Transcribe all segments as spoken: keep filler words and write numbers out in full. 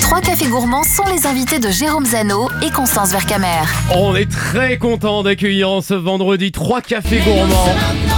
trois cafés gourmands sont les invités de Jérôme Zano et Constance Vercamer. On est très content d'accueillir en ce vendredi trois cafés gourmands.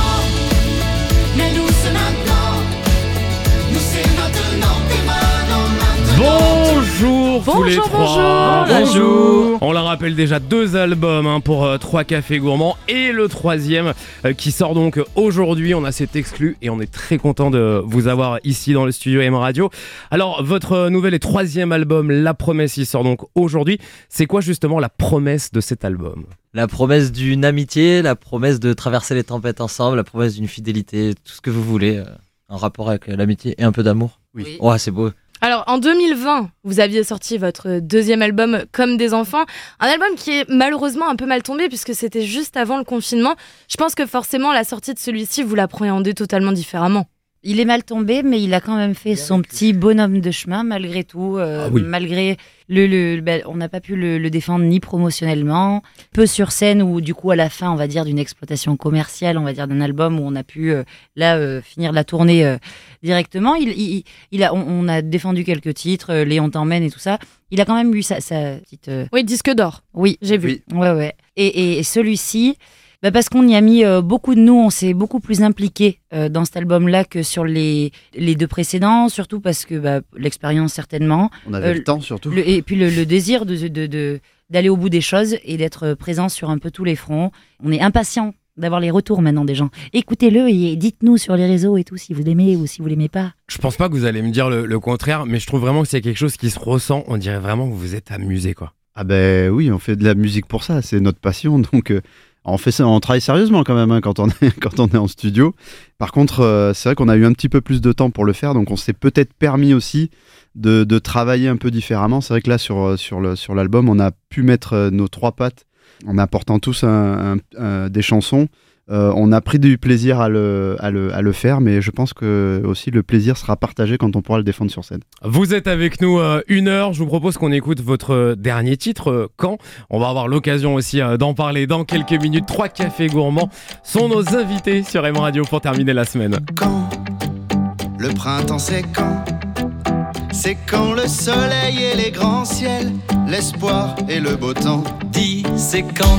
Bonjour, bonjour tous les trois. Bonjour, bonjour. On la rappelle déjà, deux albums hein, pour euh, trois cafés gourmands et le troisième euh, qui sort donc aujourd'hui. On a cet exclu et on est très content de vous avoir ici dans le studio M Radio. Alors votre nouvel et troisième album, La Promesse, il sort donc aujourd'hui. C'est quoi justement la promesse de cet album ? La promesse d'une amitié, la promesse de traverser les tempêtes ensemble, la promesse d'une fidélité, tout ce que vous voulez euh, en rapport avec euh, l'amitié et un peu d'amour. Oui. Ouais, c'est beau. Alors en deux mille vingt, vous aviez sorti votre deuxième album Comme des enfants, un album qui est malheureusement un peu mal tombé puisque c'était juste avant le confinement. Je pense que forcément la sortie de celui-ci, vous l'appréhendez totalement différemment. Il est mal tombé, mais il a quand même fait son petit bonhomme de chemin malgré tout, euh, ah oui. malgré le, le ben, on n'a pas pu le, le défendre ni promotionnellement, peu sur scène ou du coup à la fin, on va dire d'une exploitation commerciale, on va dire d'un album où on a pu euh, là euh, finir la tournée euh, directement. Il, il, il a, on, on a défendu quelques titres, euh, Léon t'emmène et tout ça. Il a quand même eu sa, sa petite. Euh... Oui, disque d'or. Oui, j'ai vu. Oui. Ouais, ouais. Et, et, et celui-ci. Bah parce qu'on y a mis euh, beaucoup de nous, on s'est beaucoup plus impliqués euh, dans cet album-là que sur les, les deux précédents, surtout parce que bah, l'expérience certainement. On avait euh, le temps surtout. Le, et puis le, le désir de, de, de, d'aller au bout des choses et d'être présent sur un peu tous les fronts. On est impatients d'avoir les retours maintenant des gens. Écoutez-le et dites-nous sur les réseaux et tout si vous l'aimez ou si vous l'aimez pas. Je pense pas que vous allez me dire le, le contraire, mais je trouve vraiment que c'est quelque chose qui se ressent. On dirait vraiment que vous vous êtes amusé, quoi. Ah ben oui, on fait de la musique pour ça, c'est notre passion, donc... Euh... On fait ça, on travaille sérieusement quand même hein, quand, on est, quand on est en studio. Par contre, euh, c'est vrai qu'on a eu un petit peu plus de temps pour le faire, donc on s'est peut-être permis aussi de, de travailler un peu différemment. C'est vrai que là, sur, sur, le, sur l'album, on a pu mettre nos trois pattes en apportant tous un, un, un, des chansons. Euh, on a pris du plaisir à le, à, le, à le faire, mais je pense que aussi le plaisir sera partagé quand on pourra le défendre sur scène. Vous êtes avec nous euh, une heure, je vous propose qu'on écoute votre dernier titre, euh, Quand. On va avoir l'occasion aussi euh, d'en parler dans quelques minutes. Trois cafés gourmands sont nos invités sur M Radio pour terminer la semaine. Quand le printemps c'est quand, c'est quand le soleil et les grands ciels, l'espoir et le beau temps. Dis c'est quand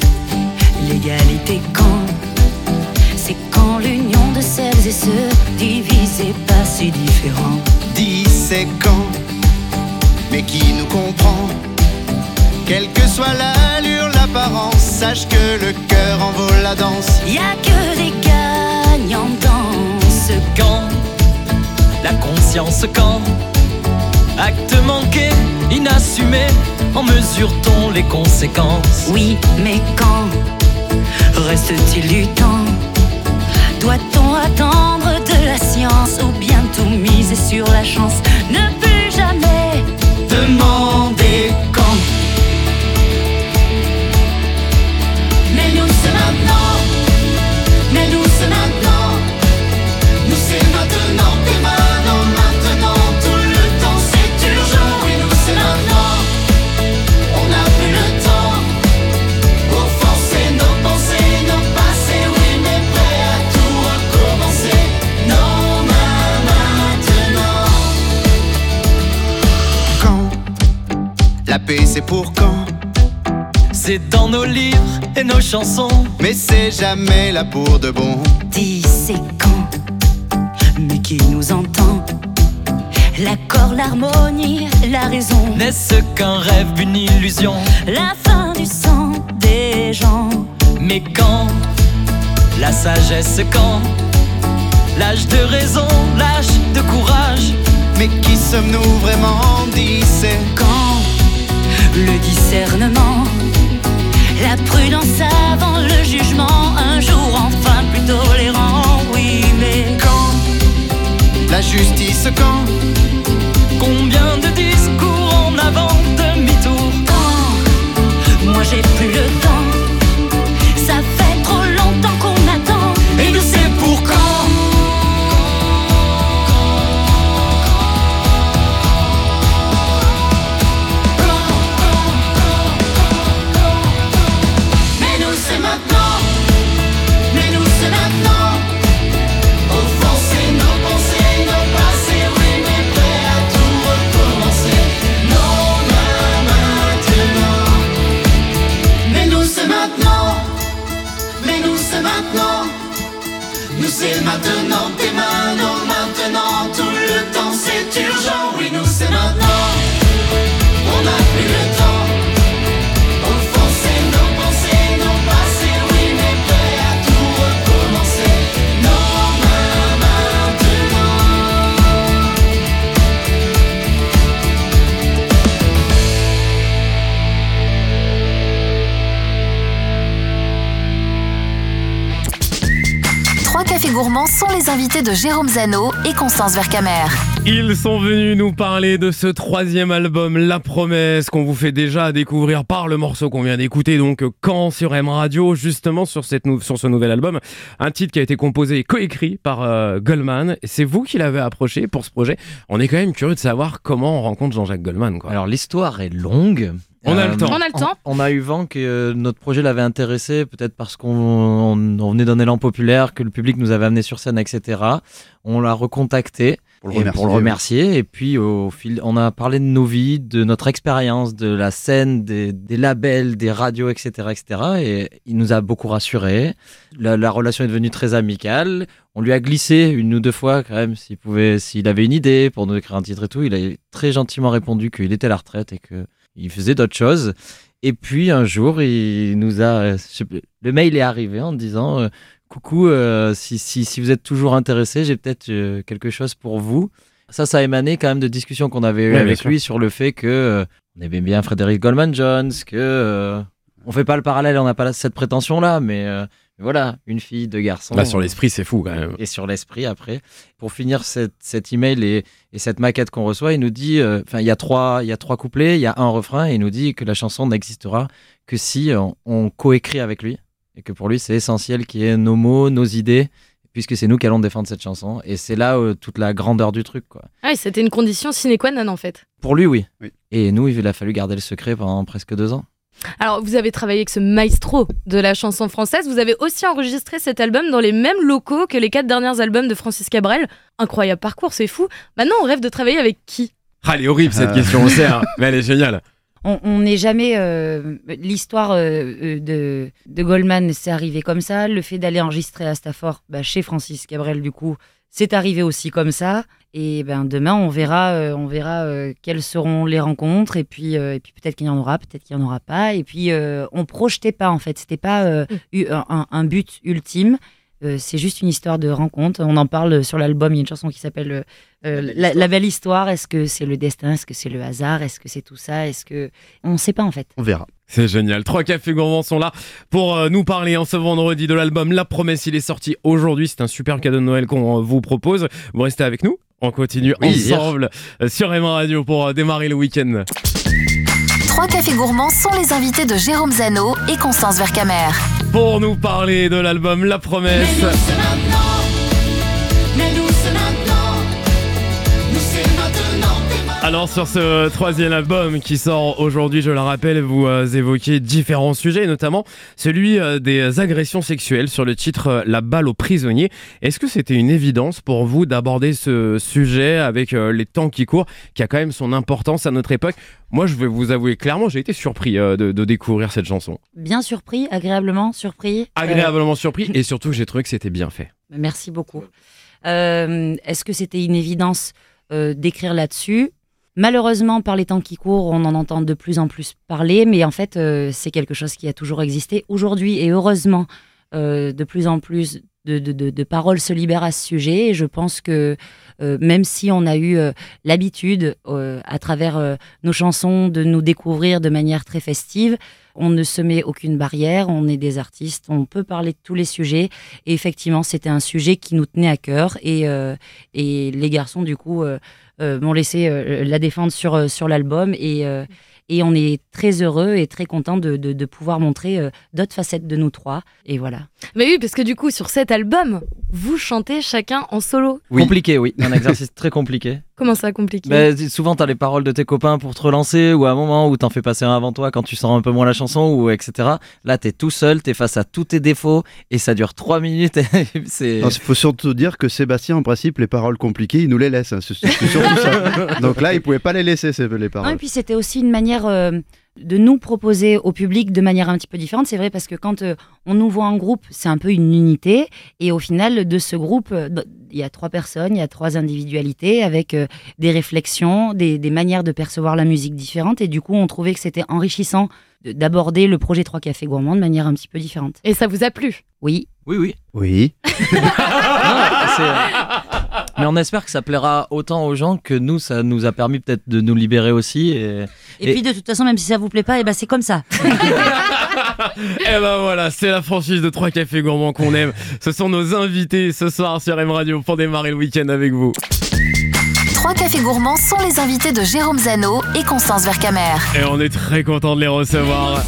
l'égalité quand. C'est quand l'union de celles et ceux divisés pas si différents. Dis c'est quand, mais qui nous comprend? Quelle que soit l'allure, l'apparence, sache que le cœur en vaut la danse. Y a que des gagnants dans ce quand, la conscience quand, acte manqué, inassumé, en mesure-t-on les conséquences? Oui, mais quand reste-t-il du temps? Doit-on attendre de la science ou bien tout miser sur la chance? Ne plus jamais demander quand. Mais nous c'est maintenant, mais nous c'est maintenant, nous c'est maintenant, et maintenant, maintenant, tout le temps c'est urgent. Et nous c'est maintenant, on n'a plus le temps pour forcer nos pensées, nos passés, oui mais prêt à tout recommencer. Non, maintenant. Quand la paix c'est pour quand? C'est dans nos livres et nos chansons, mais c'est jamais là pour de bon. Dis c'est quand, mais qui nous entend? L'accord, l'harmonie, la raison. N'est-ce qu'un rêve, une illusion? La fin du sang des gens. Mais quand la sagesse, quand l'âge de raison, l'âge de courage. Mais qui sommes-nous vraiment? Dis c'est quand le discernement, la prudence avant le jugement, un jour enfin plus tolérant. Oui, mais quand la justice, quand combien de discours en avant, demi-tour? Quand moi j'ai plus le temps, ça fait trop longtemps qu'on attend. Et nous c'est pour quand? Maintenant, offenser nos pensées, nos passés, oui mais Gourmands sont les invités de Jérôme Zano et Constance Vercamer. Ils sont venus nous parler de ce troisième album, La Promesse, qu'on vous fait déjà découvrir par le morceau qu'on vient d'écouter, donc Quand sur M Radio, justement sur, cette nou- sur ce nouvel album. Un titre qui a été composé et coécrit par euh, Goldman. C'est vous qui l'avez approché pour ce projet. On est quand même curieux de savoir comment on rencontre Jean-Jacques Goldman, quoi. Alors l'histoire est longue. On a le Euh, temps. On a le temps. On, on a eu vent que euh, notre projet l'avait intéressé, peut-être parce qu'on on, on venait d'un élan populaire, que le public nous avait amené sur scène, et cetera. On l'a recontacté Pour le et remercier, pour le remercier. Et puis au fil, on a parlé de nos vies, de notre expérience, de la scène, des, des labels, des radios, et cetera, et cetera. Et il nous a beaucoup rassurés. La, la relation est devenue très amicale. On lui a glissé une ou deux fois quand même s'il pouvait, s'il avait une idée pour nous écrire un titre et tout. Il a très gentiment répondu qu'il était à la retraite et que il faisait d'autres choses. Et puis un jour, il nous a, je sais plus, le mail est arrivé en disant euh, coucou, euh, si, si, si vous êtes toujours intéressé, j'ai peut-être euh, quelque chose pour vous. Ça, ça a émané quand même de discussions qu'on avait eues Ouais, bien avec sûr. lui sur le fait que euh, on aimait bien Frédéric Goldman Jones, que euh, on fait pas le parallèle, on n'a pas cette prétention-là, mais euh, voilà, une fille, deux garçons. Là, sur l'esprit, c'est fou quand même. Et sur l'esprit après. Pour finir cette, cet email et, et cette maquette qu'on reçoit, il nous dit, enfin, il y a trois, il y a trois couplets, il y a un refrain, et il nous dit que la chanson n'existera que si on, on coécrit avec lui, et que pour lui c'est essentiel qu'il y ait nos mots, nos idées, puisque c'est nous qui allons défendre cette chanson, et c'est là euh, toute la grandeur du truc, quoi. Ah, c'était une condition sine qua non en fait. Pour lui, oui. Oui. Et nous, il a fallu garder le secret pendant presque deux ans. Alors, vous avez travaillé avec ce maestro de la chanson française. Vous avez aussi enregistré cet album dans les mêmes locaux que les quatre derniers albums de Francis Cabrel. Incroyable parcours, c'est fou. Maintenant, on rêve de travailler avec qui? Ah, elle est horrible cette Euh. question, on sait, hein, mais elle est géniale. On on n'est jamais. euh, L'histoire euh, euh, de, de Goldman, c'est arrivé comme ça. Le fait d'aller enregistrer à Stafford, bah, chez Francis Cabrel, du coup, c'est arrivé aussi comme ça. Et ben demain, on verra, euh, on verra euh, quelles seront les rencontres. Et puis, euh, et puis peut-être qu'il y en aura, peut-être qu'il y en aura pas. Et puis, euh, on projetait pas en fait. C'était pas euh, eu- un, un but ultime. Euh, c'est juste une histoire de rencontre. On en parle sur l'album. Il y a une chanson qui s'appelle euh, euh, la, la belle histoire. Est-ce que c'est le destin? Est-ce que c'est le hasard? Est-ce que c'est tout ça? Est-ce que on ne sait pas en fait. On verra. C'est génial. Trois cafés gourmands sont là pour euh, nous parler en ce vendredi de l'album La Promesse. Il est sorti aujourd'hui. C'est un super cadeau de Noël qu'on euh, vous propose. Vous restez avec nous. On continue Oui, ensemble euh, sur M Radio pour euh, démarrer le week-end. Trois cafés gourmands sont les invités de Jérôme Zano et Constance Vercamer. Pour nous parler de l'album La Promesse. Mais nous c'est maintenant, mais nous c'est maintenant, nous c'est maintenant. Alors sur ce troisième album qui sort aujourd'hui, je le rappelle, vous euh, évoquez différents sujets, notamment celui euh, des agressions sexuelles sur le titre euh, La balle aux prisonniers. Est-ce que c'était une évidence pour vous d'aborder ce sujet avec euh, les temps qui courent, qui a quand même son importance à notre époque? Moi, je vais vous avouer clairement, j'ai été surpris euh, de, de découvrir cette chanson. Bien surpris, agréablement surpris. Euh, Agréablement surpris et surtout, j'ai trouvé que c'était bien fait. Merci beaucoup. Euh, Est-ce que c'était une évidence euh, d'écrire là-dessus? Malheureusement, par les temps qui courent, on en entend de plus en plus parler, mais en fait, euh, c'est quelque chose qui a toujours existé. Aujourd'hui, et heureusement, euh, de plus en plus de, de, de, de paroles se libèrent à ce sujet. Et je pense que euh, même si on a eu euh, l'habitude, euh, à travers euh, nos chansons, de nous découvrir de manière très festive, on ne se met aucune barrière, on est des artistes, on peut parler de tous les sujets. Et effectivement, c'était un sujet qui nous tenait à cœur. Et, euh, et les garçons, du coup, euh, euh, m'ont laissé euh, la défendre sur, euh, sur l'album. Et, euh, et on est très heureux et très content de, de, de pouvoir montrer euh, d'autres facettes de nous trois. Et voilà. Mais oui, parce que du coup, sur cet album, vous chantez chacun en solo. Oui. Compliqué, oui. Un exercice très compliqué. Comment ça, compliqué? Bah, souvent, t'as les paroles de tes copains pour te relancer, ou à un moment où t'en fais passer un avant toi quand tu sens un peu moins la chanson, ou et cetera. Là, t'es tout seul, t'es face à tous tes défauts, et ça dure trois minutes. Et c'est... Il faut surtout dire que Sébastien, en principe, les paroles compliquées, il nous les laisse. hein. C'est c'est surtout ça. Donc là, il pouvait pas les laisser, ces- les Non, paroles. et puis c'était aussi une manière euh, de nous proposer au public de manière un petit peu différente. C'est vrai parce que quand euh, on nous voit en groupe, c'est un peu une unité. Et au final, de ce groupe, euh, il y a trois personnes, il y a trois individualités avec euh, des réflexions, des, des manières de percevoir la musique différentes. Et du coup, on trouvait que c'était enrichissant de- d'aborder le projet Trois Cafés Gourmands de manière un petit peu différente. Et ça vous a plu? Oui. Oui, oui. Oui. Non, c'est, euh, Mais on espère que ça plaira autant aux gens que nous, ça nous a permis peut-être de nous libérer aussi. Et, Et, et- puis de toute façon, même si ça vous plaît pas, et ben c'est comme ça. Et ben voilà, c'est la franchise de trois cafés gourmands qu'on aime. Ce sont nos invités ce soir sur M Radio pour démarrer le week-end avec vous. trois cafés gourmands sont les invités de Jérôme Zano et Constance Vercamer. Et on est très content de les recevoir.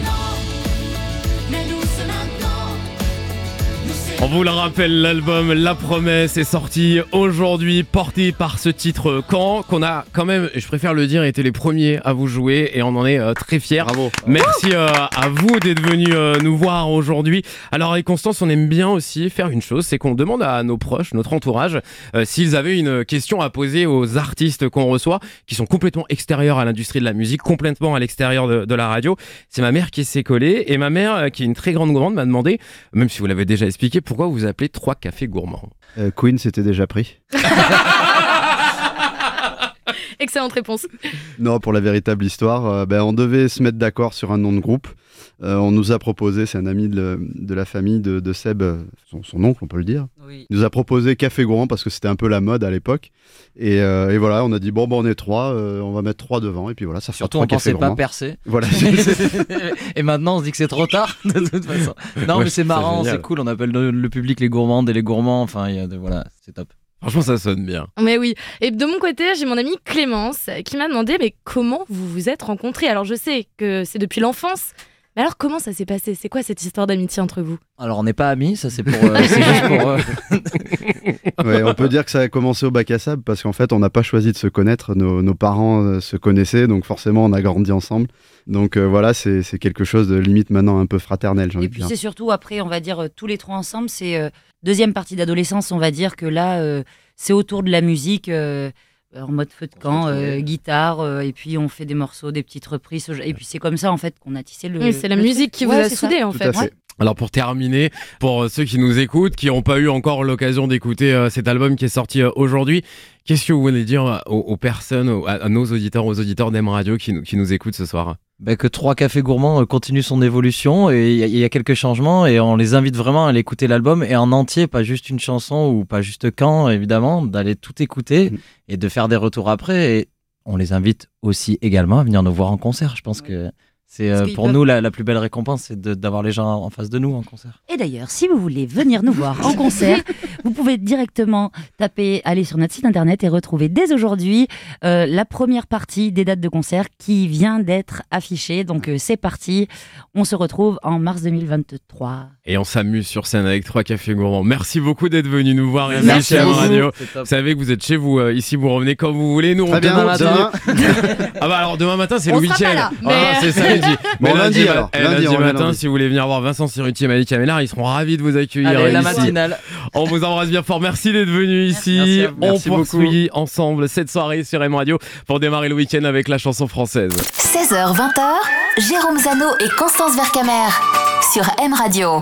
On vous le rappelle, l'album La Promesse est sorti aujourd'hui, porté par ce titre Quand, qu'on a quand même, je préfère le dire, été les premiers à vous jouer et on en est euh, très fiers. Bravo. Merci euh, à vous d'être venus euh, nous voir aujourd'hui. Alors avec Constance, on aime bien aussi faire une chose, c'est qu'on demande à nos proches, notre entourage, euh, s'ils avaient une question à poser aux artistes qu'on reçoit, qui sont complètement extérieurs à l'industrie de la musique, complètement à l'extérieur de, de la radio. C'est ma mère qui s'est collée et ma mère, euh, qui est une très grande gourmande, m'a demandé, même si vous l'avez déjà expliqué, pourquoi vous appelez trois cafés gourmands. Euh, Queen, c'était déjà pris. Excellente réponse. Non, pour la véritable histoire, euh, ben, on devait se mettre d'accord sur un nom de groupe. Euh, on nous a proposé, c'est un ami de, de la famille de, de Seb, euh, son, son oncle, on peut le dire. Oui. Il nous a proposé Café Gourmand parce que c'était un peu la mode à l'époque. Et, euh, et voilà, on a dit bon, bon on est trois, euh, on va mettre trois devant. Et puis voilà, ça fait Surtout, trois on cafés pensait pas gourmands. percer. Voilà. Et maintenant, on se dit que c'est trop tard, de toute façon. Non, Ouais, mais c'est marrant, génial. c'est cool. On appelle le, le public les gourmandes et les gourmands. Enfin, il y a de, voilà, c'est top. Franchement, ça sonne bien. Mais oui. Et de mon côté, j'ai mon amie Clémence qui m'a demandé mais comment vous vous êtes rencontrés. Alors je sais que c'est depuis l'enfance. Mais alors comment ça s'est passé? C'est quoi cette histoire d'amitié entre vous? Alors, on n'est pas amis, ça c'est pour. euh, c'est juste pour. euh, Ouais, on peut dire que ça a commencé au bac à sable parce qu'en fait, on n'a pas choisi de se connaître. Nos, nos parents euh, se connaissaient, donc forcément, on a grandi ensemble. Donc euh, voilà, c'est c'est quelque chose de limite maintenant un peu fraternel, j'ai envie Et de puis dire. c'est surtout après, on va dire, euh, tous les trois ensemble, c'est euh, deuxième partie d'adolescence, on va dire que là, euh, c'est autour de la musique, euh, en mode feu de camp, euh, guitare, euh, et puis on fait des morceaux, des petites reprises, ce- et puis c'est comme ça en fait qu'on a tissé le. Oui, c'est la le musique truc. qui vous Ouais, a c'est ça. soudés en Tout fait. à fait. Alors pour terminer, pour ceux qui nous écoutent, qui n'ont pas eu encore l'occasion d'écouter euh, cet album qui est sorti euh, aujourd'hui, qu'est-ce que vous voulez dire aux, aux personnes, aux- à, à nos auditeurs, aux auditeurs d'M Radio qui, nous- qui nous écoutent ce soir? Bah, que Trois Cafés Gourmands euh, continue son évolution et il y, a- il y a quelques changements et on les invite vraiment à aller écouter l'album et en entier, pas juste une chanson ou pas juste Quand, évidemment, d'aller tout écouter Mm. et de faire des retours après. Et on les invite aussi également à venir nous voir en concert. Je pense que c'est Parce euh, qu'ils pour peuvent- nous la, la plus belle récompense, c'est de- d'avoir les gens en face de nous en concert. Et d'ailleurs, si vous voulez venir nous voir en concert, vous pouvez directement taper, aller sur notre site internet et retrouver dès aujourd'hui euh, la première partie des dates de concert qui vient d'être affichée. Donc euh, c'est parti, on se retrouve en mars deux mille vingt-trois. Et on s'amuse sur scène avec trois cafés gourmands. Merci beaucoup d'être venu nous voir ici Merci chez à M vous. Radio. C'est top. Vous savez que vous êtes chez vous, euh, ici vous revenez quand vous voulez. Nous on Très bien, demande- demain. Ah bah alors demain matin c'est On le sera week-end. pas là, Voilà, mais- c'est samedi. Mais Bon, lundi, ma- alors. eh, Lundi, lundi on revient matin, lundi. si vous voulez venir voir Vincent Cerruti et Malik Camélar, ils seront ravis de vous accueillir Allez, la ici. matinale. On vous embrasse bien fort. Merci d'être venu ici. Merci à vous. On Merci poursuit ensemble cette soirée sur M Radio pour démarrer le week-end avec la chanson française. seize heures vingt, Jérôme Zano et Constance Vercamer sur M Radio.